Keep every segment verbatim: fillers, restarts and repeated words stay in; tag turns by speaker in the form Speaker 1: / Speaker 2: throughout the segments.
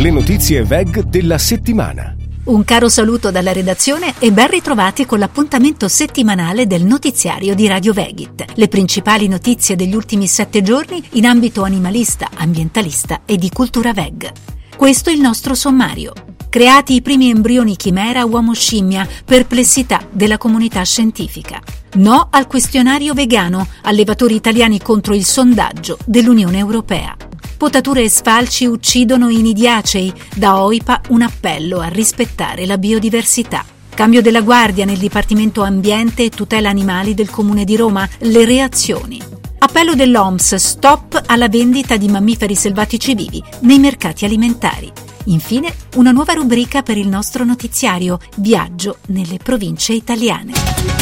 Speaker 1: le notizie V E G della settimana.
Speaker 2: Un caro saluto dalla redazione e ben ritrovati con l'appuntamento settimanale del notiziario di Radio Vegit. Le principali notizie degli ultimi sette giorni in ambito animalista, ambientalista e di cultura V E G. Questo è il nostro sommario. Creati i primi embrioni chimera uomo-scimmia, perplessità della comunità scientifica. No al questionario vegano, allevatori italiani contro il sondaggio dell'Unione Europea. Potature e sfalci uccidono i nidiacei, da O I P A un appello a rispettare la biodiversità. Cambio della guardia nel Dipartimento Ambiente e Tutela Animali del Comune di Roma, le reazioni. Appello dell'O M S, stop alla vendita di mammiferi selvatici vivi nei mercati alimentari. Infine, una nuova rubrica per il nostro notiziario, viaggio nelle province italiane.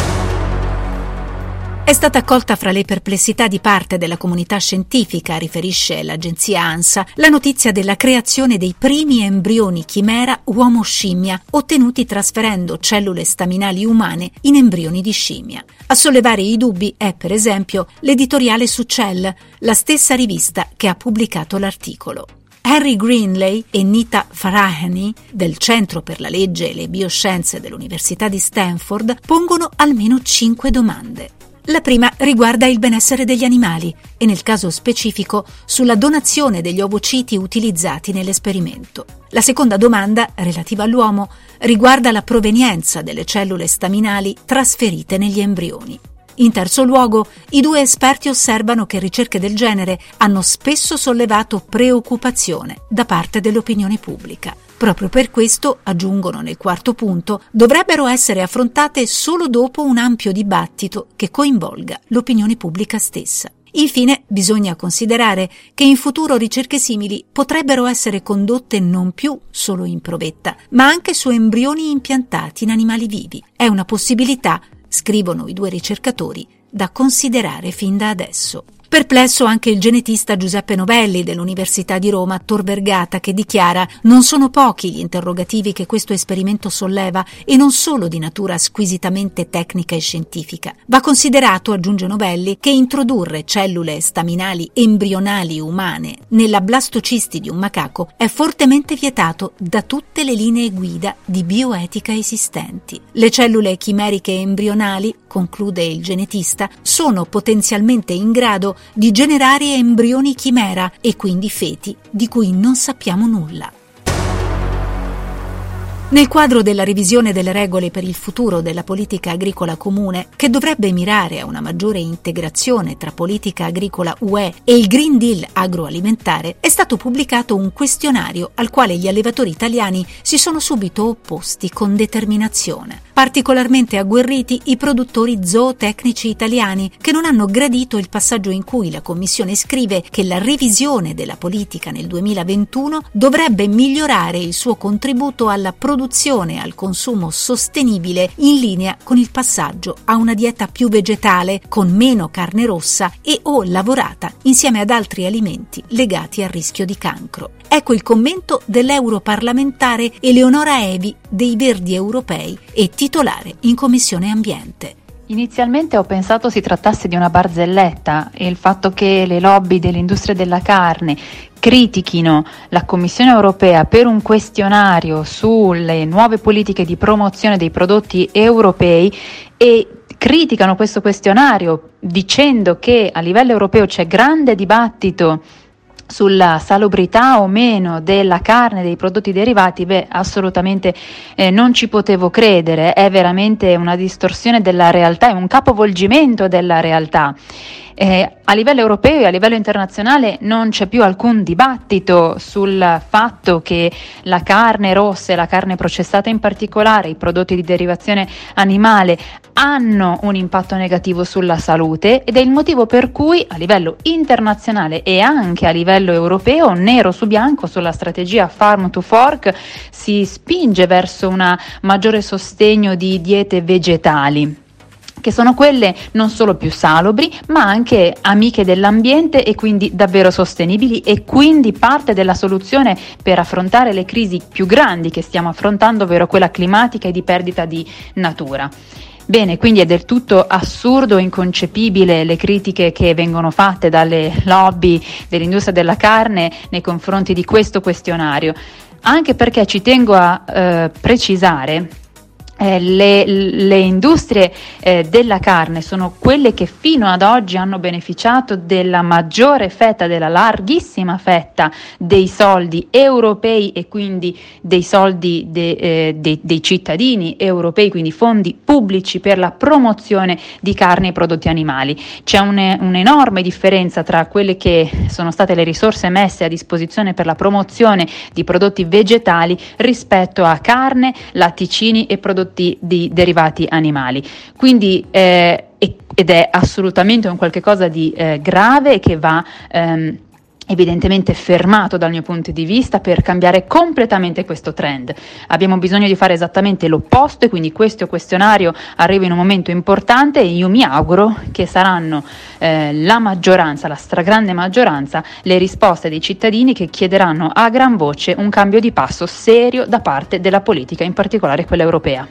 Speaker 2: È stata accolta fra le perplessità di parte della comunità scientifica, riferisce l'agenzia ANSA, la notizia della creazione dei primi embrioni chimera uomo-scimmia, ottenuti trasferendo cellule staminali umane in embrioni di scimmia. A sollevare i dubbi è, per esempio, l'editoriale su Cell, la stessa rivista che ha pubblicato l'articolo. Harry Greenley e Nita Farahany del Centro per la Legge e le Bioscienze dell'Università di Stanford pongono almeno cinque domande. La prima riguarda il benessere degli animali e nel caso specifico sulla donazione degli ovociti utilizzati nell'esperimento. La seconda domanda, relativa all'uomo, riguarda la provenienza delle cellule staminali trasferite negli embrioni. In terzo luogo, i due esperti osservano che ricerche del genere hanno spesso sollevato preoccupazione da parte dell'opinione pubblica. Proprio per questo, aggiungono nel quarto punto, dovrebbero essere affrontate solo dopo un ampio dibattito che coinvolga l'opinione pubblica stessa. Infine, bisogna considerare che in futuro ricerche simili potrebbero essere condotte non più solo in provetta, ma anche su embrioni impiantati in animali vivi. È una possibilità, scrivono i due ricercatori, da considerare fin da adesso. Perplesso anche il genetista Giuseppe Novelli dell'Università di Roma, Tor Vergata, che dichiara: non sono pochi gli interrogativi che questo esperimento solleva e non solo di natura squisitamente tecnica e scientifica. Va considerato, aggiunge Novelli, che introdurre cellule staminali embrionali umane nella blastocisti di un macaco è fortemente vietato da tutte le linee guida di bioetica esistenti. Le cellule chimeriche embrionali, conclude il genetista, sono potenzialmente in grado di generare embrioni chimera e quindi feti di cui non sappiamo nulla. Nel quadro della revisione delle regole per il futuro della politica agricola comune, che dovrebbe mirare a una maggiore integrazione tra politica agricola U E e il Green Deal agroalimentare, è stato pubblicato un questionario al quale gli allevatori italiani si sono subito opposti con determinazione. Particolarmente agguerriti i produttori zootecnici italiani, che non hanno gradito il passaggio in cui la Commissione scrive che la revisione della politica nel duemilaventuno dovrebbe migliorare il suo contributo alla produzione e al consumo sostenibile in linea con il passaggio a una dieta più vegetale, con meno carne rossa e o lavorata insieme ad altri alimenti legati al rischio di cancro. Ecco il commento dell'europarlamentare Eleonora Evi dei Verdi Europei e titolare in Commissione Ambiente.
Speaker 3: Inizialmente ho pensato si trattasse di una barzelletta e il fatto che le lobby dell'industria della carne critichino la Commissione europea per un questionario sulle nuove politiche di promozione dei prodotti europei e criticano questo questionario dicendo che a livello europeo c'è grande dibattito sulla salubrità o meno della carne e dei prodotti derivati, beh, assolutamente eh, non ci potevo credere. È veramente una distorsione della realtà, è un capovolgimento della realtà. Eh, a livello europeo e a livello internazionale non c'è più alcun dibattito sul fatto che la carne rossa e la carne processata in particolare, i prodotti di derivazione animale, hanno un impatto negativo sulla salute, ed è il motivo per cui a livello internazionale e anche a livello europeo, nero su bianco sulla strategia Farm to Fork, si spinge verso un maggiore sostegno di diete vegetali, che sono quelle non solo più salubri, ma anche amiche dell'ambiente e quindi davvero sostenibili, e quindi parte della soluzione per affrontare le crisi più grandi che stiamo affrontando, ovvero quella climatica e di perdita di natura. Bene, quindi è del tutto assurdo e inconcepibile le critiche che vengono fatte dalle lobby dell'industria della carne nei confronti di questo questionario, anche perché ci tengo a eh, precisare Eh, le, le industrie eh, della carne sono quelle che fino ad oggi hanno beneficiato della maggiore fetta, della larghissima fetta dei soldi europei e quindi dei soldi de, eh, dei, dei cittadini europei, quindi fondi pubblici per la promozione di carne e prodotti animali. C'è un, un'enorme differenza tra quelle che sono state le risorse messe a disposizione per la promozione di prodotti vegetali rispetto a carne, latticini e prodotti di derivati animali. Quindi eh, ed è assolutamente un qualche cosa di eh, grave che va ehm, evidentemente fermato dal mio punto di vista per cambiare completamente questo trend. Abbiamo bisogno di fare esattamente l'opposto e quindi questo questionario arriva in un momento importante e io mi auguro che saranno eh, la maggioranza, la stragrande maggioranza, le risposte dei cittadini che chiederanno a gran voce un cambio di passo serio da parte della politica, in particolare quella europea.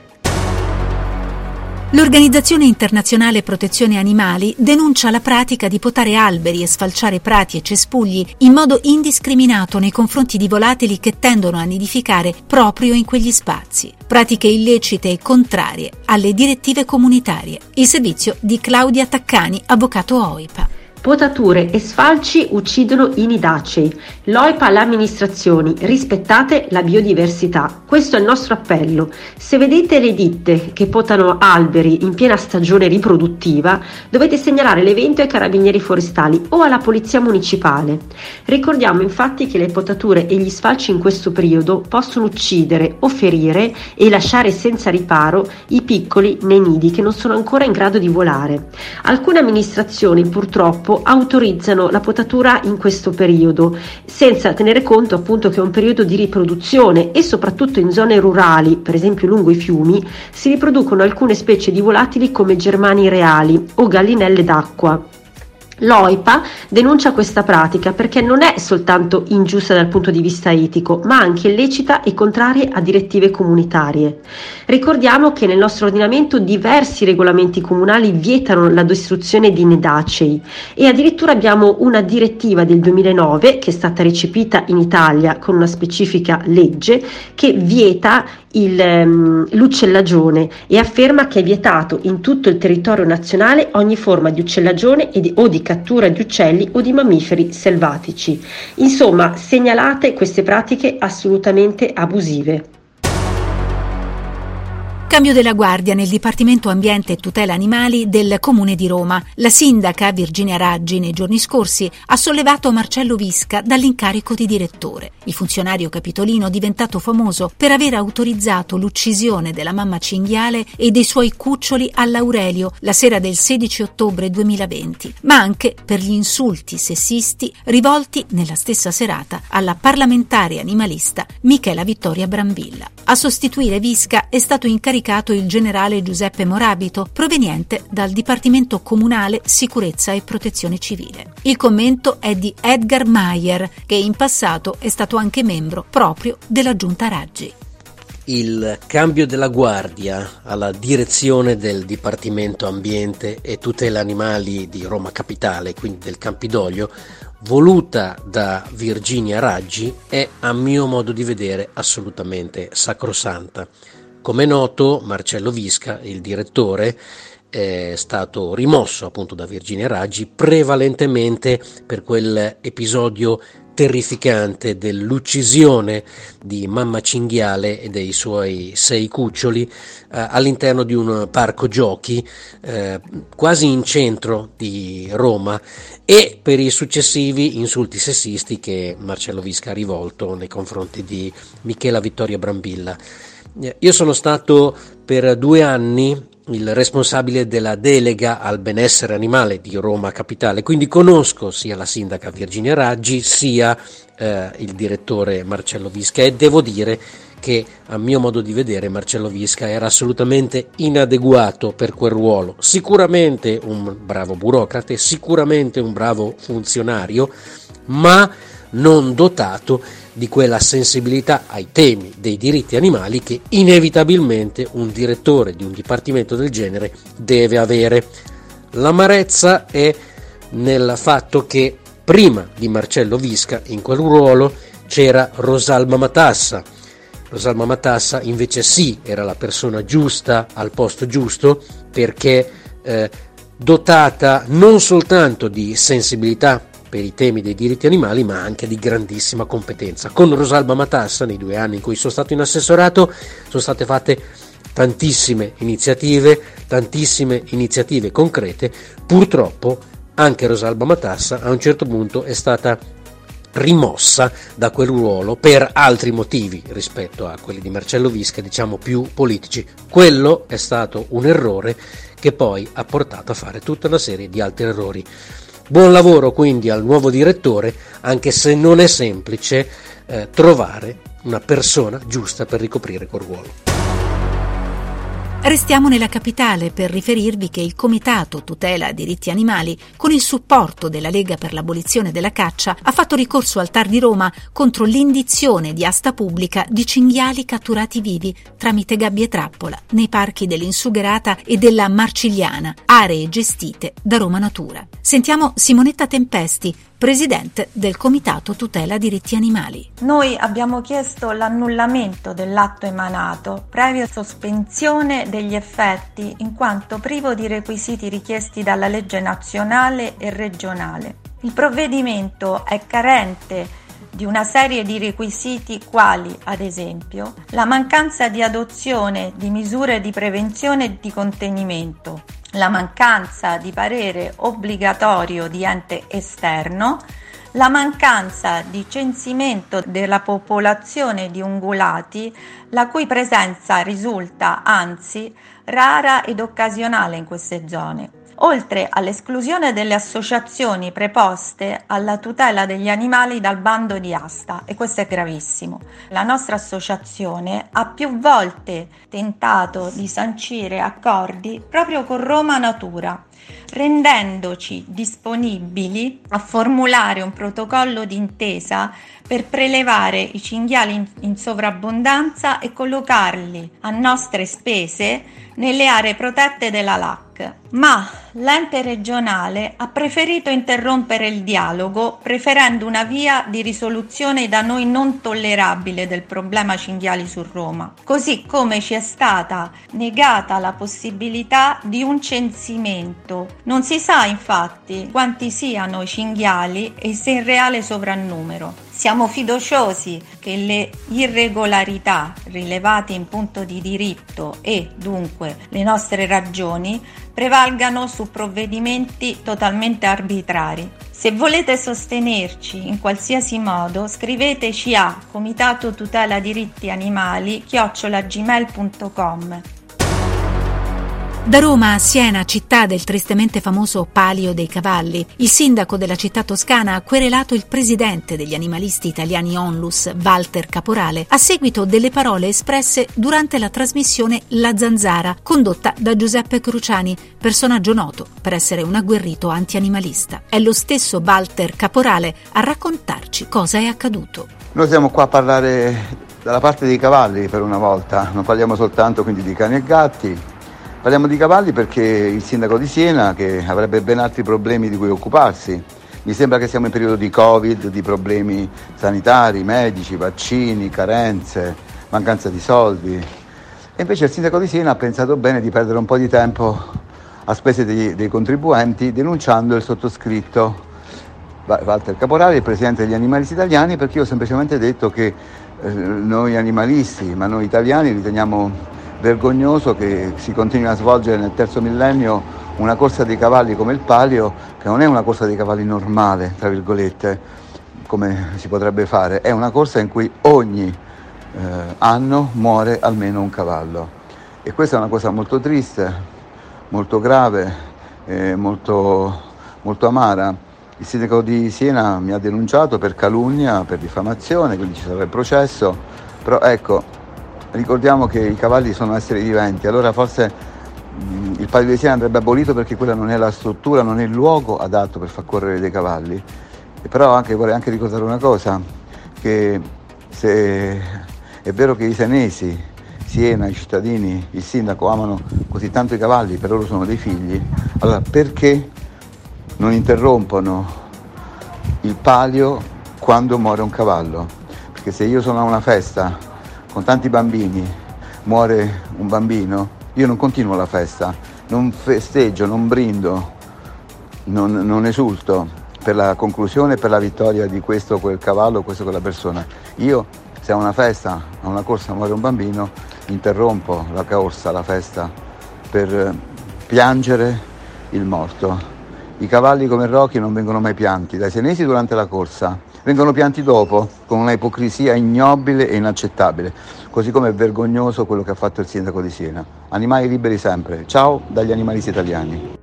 Speaker 2: L'Organizzazione Internazionale Protezione Animali denuncia la pratica di potare alberi e sfalciare prati e cespugli in modo indiscriminato nei confronti di volatili che tendono a nidificare proprio in quegli spazi. Pratiche illecite e contrarie alle direttive comunitarie. Il servizio di Claudia Taccani, avvocato O I P A.
Speaker 4: Potature e sfalci uccidono i nidacei. L'O I P A alle amministrazioni: rispettate la biodiversità. Questo è il nostro appello. Se vedete le ditte che potano alberi in piena stagione riproduttiva, dovete segnalare l'evento ai carabinieri forestali o alla polizia municipale. Ricordiamo infatti che le potature e gli sfalci in questo periodo possono uccidere o ferire e lasciare senza riparo i piccoli nei nidi che non sono ancora in grado di volare. Alcune amministrazioni purtroppo autorizzano la potatura in questo periodo senza tenere conto appunto che è un periodo di riproduzione e soprattutto in zone rurali, per esempio lungo i fiumi, si riproducono alcune specie di volatili come germani reali o gallinelle d'acqua. L'O I P A denuncia questa pratica perché non è soltanto ingiusta dal punto di vista etico, ma anche illecita e contraria a direttive comunitarie. Ricordiamo che nel nostro ordinamento diversi regolamenti comunali vietano la distruzione di nidacei e addirittura abbiamo una direttiva del duemilanove che è stata recepita in Italia con una specifica legge che vieta il, um, l'uccellagione e afferma che è vietato in tutto il territorio nazionale ogni forma di uccellagione e di, o di cattura di uccelli o di mammiferi selvatici. Insomma, segnalate queste pratiche assolutamente abusive.
Speaker 2: Cambio della guardia nel Dipartimento Ambiente e Tutela Animali del Comune di Roma. La sindaca Virginia Raggi nei giorni scorsi ha sollevato Marcello Visca dall'incarico di direttore. Il funzionario capitolino, diventato famoso per aver autorizzato l'uccisione della mamma cinghiale e dei suoi cuccioli all'Aurelio la sera del sedici ottobre duemilaventi, ma anche per gli insulti sessisti rivolti nella stessa serata alla parlamentare animalista Michela Vittoria Brambilla. A sostituire Visca è stato incaricato il generale Giuseppe Morabito, proveniente dal Dipartimento Comunale Sicurezza e Protezione Civile. Il commento è di Edgar Mayer, che in passato è stato anche membro proprio della Giunta Raggi.
Speaker 5: Il cambio della guardia alla direzione del Dipartimento Ambiente e Tutela Animali di Roma Capitale, quindi del Campidoglio, voluta da Virginia Raggi, è a mio modo di vedere assolutamente sacrosanta. Come è noto, Marcello Visca, il direttore, è stato rimosso appunto da Virginia Raggi prevalentemente per quell'episodio terrificante dell'uccisione di mamma cinghiale e dei suoi sei cuccioli eh, all'interno di un parco giochi eh, quasi in centro di Roma, e per i successivi insulti sessisti che Marcello Visca ha rivolto nei confronti di Michela Vittoria Brambilla. Io sono stato per due anni il responsabile della delega al benessere animale di Roma Capitale, quindi conosco sia la sindaca Virginia Raggi sia eh, il direttore Marcello Visca, e devo dire che a mio modo di vedere Marcello Visca era assolutamente inadeguato per quel ruolo. Sicuramente un bravo burocrate, sicuramente un bravo funzionario, ma non dotato di quella sensibilità ai temi dei diritti animali che inevitabilmente un direttore di un dipartimento del genere deve avere. L'amarezza è nel fatto che prima di Marcello Visca in quel ruolo c'era Rosalba Matassa. Rosalba Matassa invece sì, era la persona giusta al posto giusto, perché eh, dotata non soltanto di sensibilità per i temi dei diritti animali, ma anche di grandissima competenza. Con Rosalba Matassa, nei due anni in cui sono stato in assessorato, sono state fatte tantissime iniziative, tantissime iniziative concrete. Purtroppo anche Rosalba Matassa a un certo punto è stata rimossa da quel ruolo per altri motivi rispetto a quelli di Marcello Visca, diciamo più politici. Quello è stato un errore che poi ha portato a fare tutta una serie di altri errori. Buon lavoro quindi al nuovo direttore, anche se non è semplice eh, trovare una persona giusta per ricoprire quel ruolo.
Speaker 2: Restiamo nella capitale per riferirvi che il Comitato Tutela Diritti Animali, con il supporto della Lega per l'abolizione della caccia, ha fatto ricorso al T A R di Roma contro l'indizione di asta pubblica di cinghiali catturati vivi tramite gabbie trappola nei parchi dell'Insugherata e della Marcigliana, aree gestite da Roma Natura. Sentiamo Simonetta Tempesti, presidente del Comitato Tutela Diritti Animali.
Speaker 6: Noi abbiamo chiesto l'annullamento dell'atto emanato previa sospensione degli effetti in quanto privo di requisiti richiesti dalla legge nazionale e regionale. Il provvedimento è carente di una serie di requisiti quali, ad esempio, la mancanza di adozione di misure di prevenzione e di contenimento, la mancanza di parere obbligatorio di ente esterno, la mancanza di censimento della popolazione di ungulati, la cui presenza risulta anzi rara ed occasionale in queste zone, oltre all'esclusione delle associazioni preposte alla tutela degli animali dal bando di asta, e questo è gravissimo. La nostra associazione ha più volte tentato di sancire accordi proprio con Roma Natura, rendendoci disponibili a formulare un protocollo d'intesa per prelevare i cinghiali in, in sovrabbondanza e collocarli a nostre spese nelle aree protette della L A C. Ma l'ente regionale ha preferito interrompere il dialogo, preferendo una via di risoluzione da noi non tollerabile del problema cinghiali su Roma, così come ci è stata negata la possibilità di un censimento. Non si sa infatti quanti siano i cinghiali e se in reale sovrannumero. Siamo fiduciosi che le irregolarità rilevate in punto di diritto e dunque le nostre ragioni prevalgano su provvedimenti totalmente arbitrari. Se volete sostenerci in qualsiasi modo, scriveteci a comitato tutela diritti animali chiocciola gmail punto com.
Speaker 2: Da Roma a Siena, città del tristemente famoso Palio dei Cavalli, il sindaco della città toscana ha querelato il presidente degli animalisti italiani Onlus, Walter Caporale, a seguito delle parole espresse durante la trasmissione La Zanzara, condotta da Giuseppe Cruciani, personaggio noto per essere un agguerrito anti-animalista. È lo stesso Walter Caporale a raccontarci cosa è accaduto.
Speaker 7: Noi siamo qua a parlare dalla parte dei cavalli per una volta, non parliamo soltanto quindi di cani e gatti. Parliamo di cavalli perché il sindaco di Siena, che avrebbe ben altri problemi di cui occuparsi, mi sembra che siamo in periodo di Covid, di problemi sanitari, medici, vaccini, carenze, mancanza di soldi. E invece il sindaco di Siena ha pensato bene di perdere un po' di tempo a spese dei, dei contribuenti denunciando il sottoscritto Walter Caporale, il presidente degli animalisti italiani, perché io ho semplicemente detto che eh, noi animalisti, ma noi italiani riteniamo vergognoso che si continui a svolgere nel terzo millennio una corsa dei cavalli come il Palio, che non è una corsa dei cavalli normale, tra virgolette, come si potrebbe fare, è una corsa in cui ogni eh, anno muore almeno un cavallo. E questa è una cosa molto triste, molto grave, eh, molto, molto amara. Il sindaco di Siena mi ha denunciato per calunnia, per diffamazione, quindi ci sarà il processo, però ecco, ricordiamo che i cavalli sono esseri viventi, allora forse mh, il Palio di Siena andrebbe abolito perché quella non è la struttura, non è il luogo adatto per far correre dei cavalli. Però anche, vorrei anche ricordare una cosa, che se è vero che i senesi, Siena, i cittadini, il sindaco amano così tanto i cavalli, per loro sono dei figli, allora perché non interrompono il palio quando muore un cavallo? Perché se io sono a una festa con tanti bambini, muore un bambino, io non continuo la festa, non festeggio, non brindo, non, non esulto per la conclusione e per la vittoria di questo o quel cavallo, questo o quella persona. Io, se a una festa, a una corsa muore un bambino, interrompo la corsa, la festa, per piangere il morto. I cavalli come Rocky non vengono mai pianti dai senesi durante la corsa, vengono pianti dopo con una ipocrisia ignobile e inaccettabile, così come è vergognoso quello che ha fatto il sindaco di Siena. Animali liberi sempre. Ciao dagli animalisti italiani.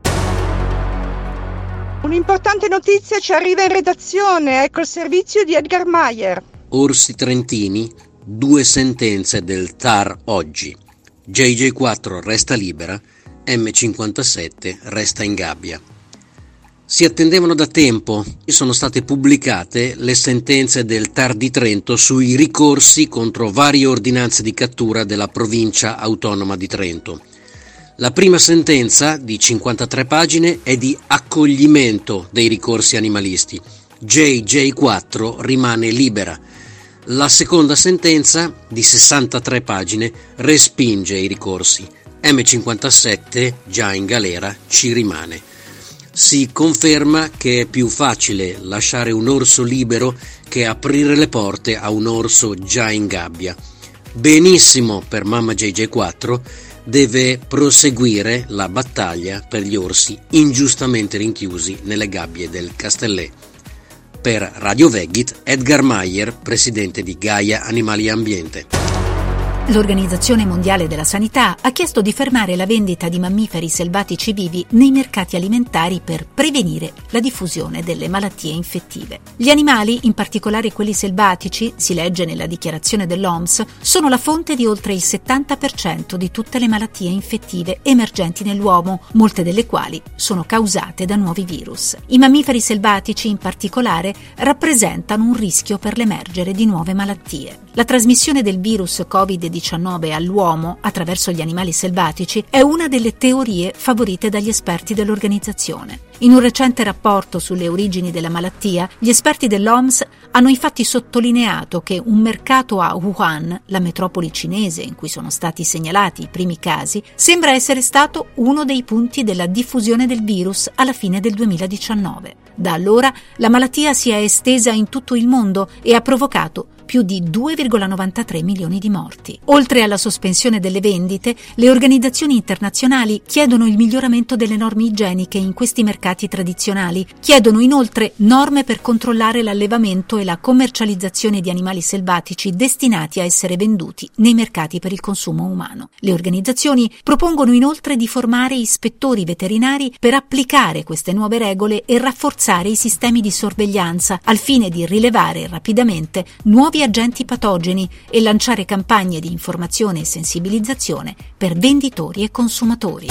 Speaker 8: Un'importante notizia ci arriva in redazione, ecco il servizio di Edgar Meyer.
Speaker 5: Orsi trentini, due sentenze del T A R oggi. J J quattro resta libera, M cinquantasette resta in gabbia. Si attendevano da tempo e sono state pubblicate le sentenze del T A R di Trento sui ricorsi contro varie ordinanze di cattura della provincia autonoma di Trento. La prima sentenza, di cinquantatré pagine, è di accoglimento dei ricorsi animalisti. J J quattro rimane libera. La seconda sentenza, di sessantatré pagine, respinge i ricorsi. M cinquantasette, già in galera, ci rimane. Si conferma che è più facile lasciare un orso libero che aprire le porte a un orso già in gabbia. Benissimo per mamma J J quattro, deve proseguire la battaglia per gli orsi ingiustamente rinchiusi nelle gabbie del Castellet. Per Radio Veggit, Edgar Meyer, presidente di Gaia Animali e Ambiente.
Speaker 2: L'Organizzazione Mondiale della Sanità ha chiesto di fermare la vendita di mammiferi selvatici vivi nei mercati alimentari per prevenire la diffusione delle malattie infettive. Gli animali, in particolare quelli selvatici, si legge nella dichiarazione dell'O M S, sono la fonte di oltre il settanta per cento di tutte le malattie infettive emergenti nell'uomo, molte delle quali sono causate da nuovi virus. I mammiferi selvatici, in particolare, rappresentano un rischio per l'emergere di nuove malattie. La trasmissione del virus covid diciannove all'uomo attraverso gli animali selvatici è una delle teorie favorite dagli esperti dell'organizzazione. In un recente rapporto sulle origini della malattia, gli esperti dell'O M S hanno infatti sottolineato che un mercato a Wuhan, la metropoli cinese in cui sono stati segnalati i primi casi, sembra essere stato uno dei punti della diffusione del virus alla fine del duemiladiciannove. Da allora la malattia si è estesa in tutto il mondo e ha provocato più di due virgola novantatré milioni di morti. Oltre alla sospensione delle vendite, le organizzazioni internazionali chiedono il miglioramento delle norme igieniche in questi mercati tradizionali, chiedono inoltre norme per controllare l'allevamento e la commercializzazione di animali selvatici destinati a essere venduti nei mercati per il consumo umano. Le organizzazioni propongono inoltre di formare ispettori veterinari per applicare queste nuove regole e rafforzare i sistemi di sorveglianza al fine di rilevare rapidamente nuovi agenti patogeni e lanciare campagne di informazione e sensibilizzazione per venditori e consumatori.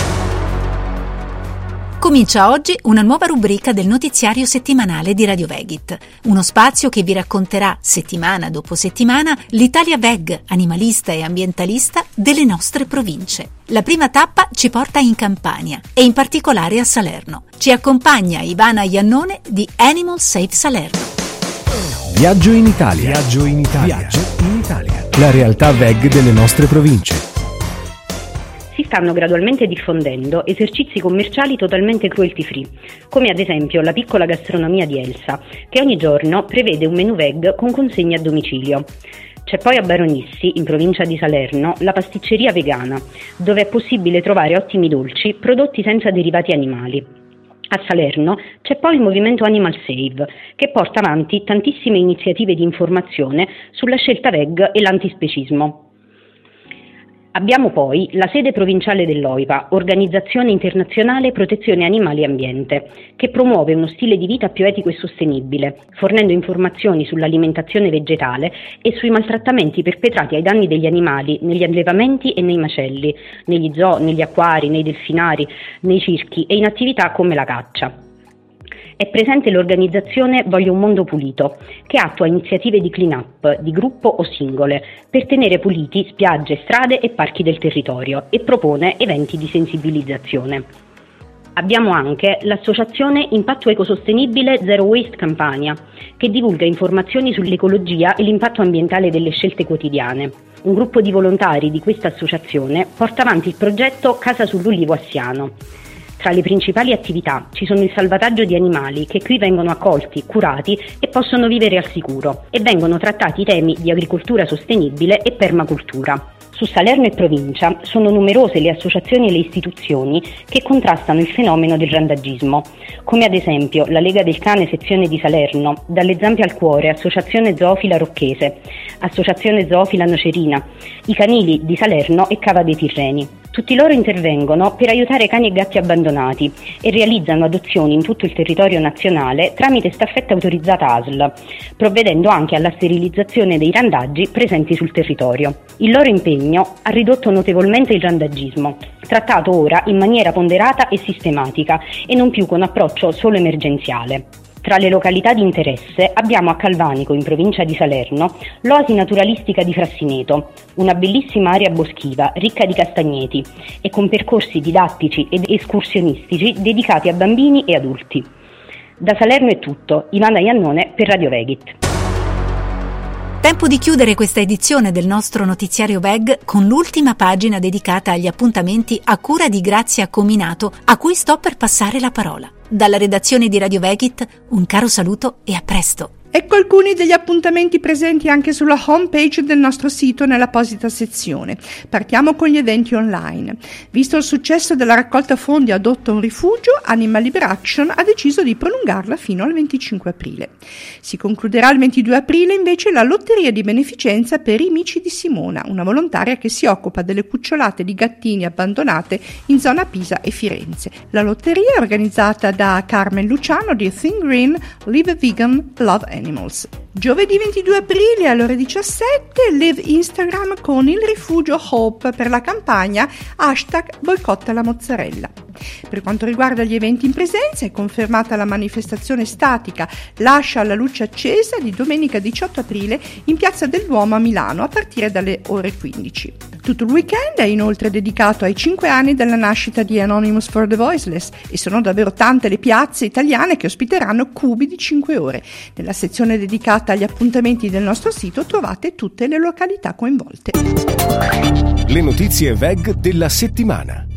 Speaker 2: Comincia oggi una nuova rubrica del notiziario settimanale di Radio Veggit, uno spazio che vi racconterà settimana dopo settimana l'Italia Veg, animalista e ambientalista delle nostre province. La prima tappa ci porta in Campania e in particolare a Salerno. Ci accompagna Ivana Iannone di Animal Safe Salerno.
Speaker 1: Viaggio in Italia. Viaggio in Italia. Viaggio in Italia. La realtà veg delle nostre province.
Speaker 9: Si stanno gradualmente diffondendo esercizi commerciali totalmente cruelty free, come ad esempio la piccola gastronomia di Elsa, che ogni giorno prevede un menù veg con consegna a domicilio. C'è poi a Baronissi, in provincia di Salerno, la pasticceria vegana, dove è possibile trovare ottimi dolci prodotti senza derivati animali. A Salerno c'è poi il movimento Animal Save, che porta avanti tantissime iniziative di informazione sulla scelta veg e l'antispecismo. Abbiamo poi la sede provinciale dell'O I P A, Organizzazione Internazionale Protezione Animali e Ambiente, che promuove uno stile di vita più etico e sostenibile, fornendo informazioni sull'alimentazione vegetale e sui maltrattamenti perpetrati ai danni degli animali negli allevamenti e nei macelli, negli zoo, negli acquari, nei delfinari, nei circhi e in attività come la caccia. È presente l'organizzazione Voglio un mondo pulito, che attua iniziative di clean up, di gruppo o singole, per tenere puliti spiagge, strade e parchi del territorio e propone eventi di sensibilizzazione. Abbiamo anche l'associazione Impatto Ecosostenibile Zero Waste Campania, che divulga informazioni sull'ecologia e l'impatto ambientale delle scelte quotidiane. Un gruppo di volontari di questa associazione porta avanti il progetto Casa sull'Ulivo a Siano. Tra le principali attività ci sono il salvataggio di animali che qui vengono accolti, curati e possono vivere al sicuro, e vengono trattati temi di agricoltura sostenibile e permacultura. Su Salerno e provincia sono numerose le associazioni e le istituzioni che contrastano il fenomeno del randagismo, come ad esempio la Lega del Cane sezione di Salerno, Dalle Zampe al Cuore, Associazione Zoofila Rocchese, Associazione Zoofila Nocerina, i Canili di Salerno e Cava dei Tirreni. Tutti loro intervengono per aiutare cani e gatti abbandonati e realizzano adozioni in tutto il territorio nazionale tramite staffetta autorizzata A S L, provvedendo anche alla sterilizzazione dei randaggi presenti sul territorio. Il loro impegno ha ridotto notevolmente il randagismo, trattato ora in maniera ponderata e sistematica e non più con approccio solo emergenziale. Tra le località di interesse abbiamo a Calvanico, in provincia di Salerno, l'oasi naturalistica di Frassineto, una bellissima area boschiva ricca di castagneti e con percorsi didattici ed escursionistici dedicati a bambini e adulti. Da Salerno è tutto, Ivana Iannone per Radio Vegit.
Speaker 2: Tempo di chiudere questa edizione del nostro notiziario V E G con l'ultima pagina dedicata agli appuntamenti a cura di Grazia Cominato, a cui sto per passare la parola. Dalla redazione di Radio Vegit un caro saluto e a presto.
Speaker 8: Ecco alcuni degli appuntamenti presenti anche sulla homepage del nostro sito nell'apposita sezione. Partiamo con gli eventi online. Visto il successo della raccolta fondi Adotta un rifugio, Animal Liberation ha deciso di prolungarla fino al venticinque aprile. Si concluderà il ventidue aprile invece la lotteria di beneficenza per i Amici di Simona, una volontaria che si occupa delle cucciolate di gattini abbandonate in zona Pisa e Firenze. La lotteria è organizzata da Carmen Luciano di Think Green, Live Vegan, Love Animals. Giovedì ventidue aprile alle ore diciassette live Instagram con il rifugio Hope per la campagna hashtag boicotta la mozzarella. Per quanto riguarda gli eventi in presenza è confermata la manifestazione statica Lascia la luce accesa di domenica diciotto aprile in Piazza del Duomo a Milano a partire dalle ore quindici. Tutto il weekend è inoltre dedicato ai cinque anni dalla nascita di Anonymous for the Voiceless e sono davvero tante le piazze italiane che ospiteranno Cubi di cinque ore. Nella sezione dedicata agli appuntamenti del nostro sito trovate tutte le località coinvolte.
Speaker 1: Le notizie V E G della settimana.